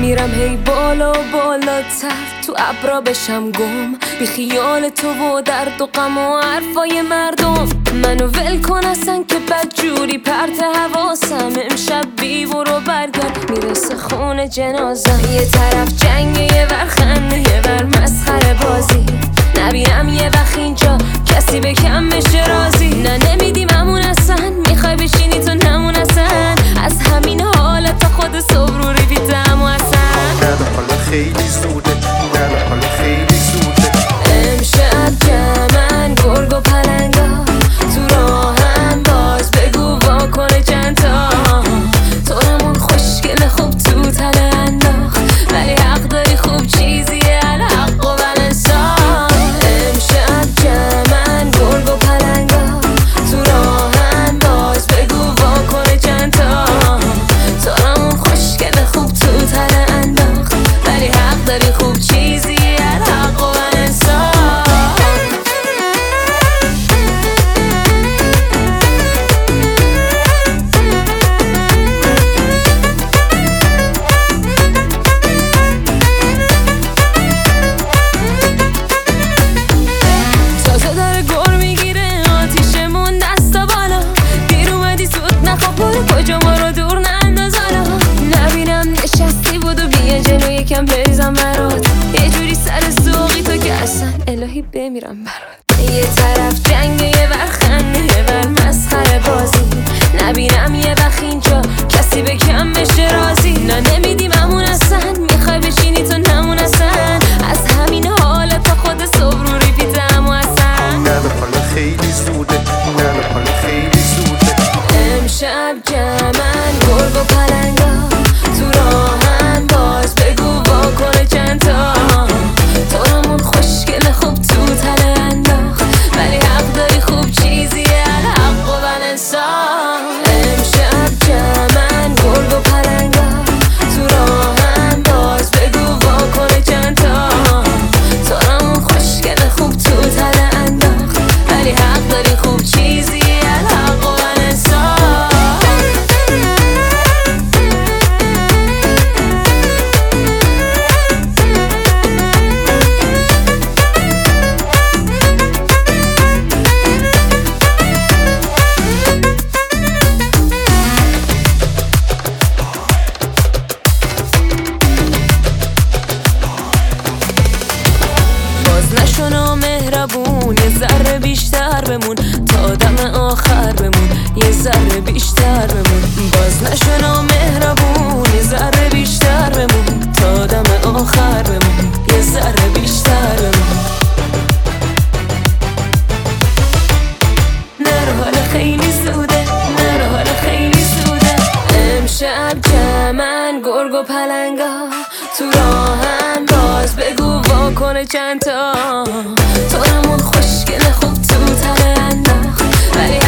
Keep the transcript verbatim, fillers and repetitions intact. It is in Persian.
میرم هی بالا و بالاتر، تو ابرا بشم گم، بی خیال تو و درد و غم و حرفای مردم. منو ول کن اصلا که بدجوری پرت حواسم، امشب بی برو برگرد میرسه خونه جنازم. یه طرف جنگ، یه ور خنده، یه ور مسخره بازی. نبینم یه وقت اینجا کسی به کم بشه رازی. نه نمیدیم همون اصلا، میخوای بشینی تو نمون اصلا. از همین حالت تا خود صبح رو ریویدم و اصلا نه حالا خیلی زوده، نه حالا خیلی زوده. امشب جمعن گرگ و پلنگا تو راهن، باز بگو واکنه چند تا. تو همون خوشگل خوب تو تله انداخت، ولی حق داری خوب چیزیه الحق و بلنسان. امشب جمعن گرگ و پلنگا تو راهن، باز بگو واکنه چند تا. تو همون خوشگل خوب تو تله انداخت، ولی حق داری خوب چیزیه الحق و بلنسان. تازه داره گر میگیره آتیشمون دستا بالا. دیر اومدی زود نخوا برو کجا ما رو دور ننداز حالا. نبینم نشستی بودو بیا جلو یکم بریزم برات. یه جوری سر سوقی تو که اصلا الهی بمیرم برات. یه طرف جنگ، یه ور خنده، یه ور مسخره بازی. نبینم یه وقت اینجا کسی به کم بشه رازی. نه نمیدیم همون اصلا، میخوای بشینی تو نمون اصلا. از همین حالت تا خود صبح رو ریپیتم و اصلا نه حالا خیلی زوده، نه حالا خیلی زوده. امشب جمعن گرگ و پلنگا تو راهن، باز بگو واکنه چند تا. تو همون خوشگل خوب تو تله انداخت، ولی حق داری خوب چیزیه الحق و بلنسان. امشب جمعن گرگ و پلنگا تو راهن، باز بگو واکنه چند تا. تو همون خوشگل خوب تو تله انداخت، ولی حق داری خوب چیزیه الحق و بلنسان. باز نشو مهربون، یه ذره بیشتر بمون تا دم آخر بمون. یه ذره بیشتر بمون. باز نشو مهربون، یه ذره بیشتر بمون تا دم آخر بمون. یه ذره بیشتر بمون. نرو حالا خیلی زوده، نرو حالا خیلی زوده. امشب جمعن گرگ و پلنگا تو راهن، باز بگو واکنه چند تا. تو همون خوشگل خوب تو تله انداخت، ولی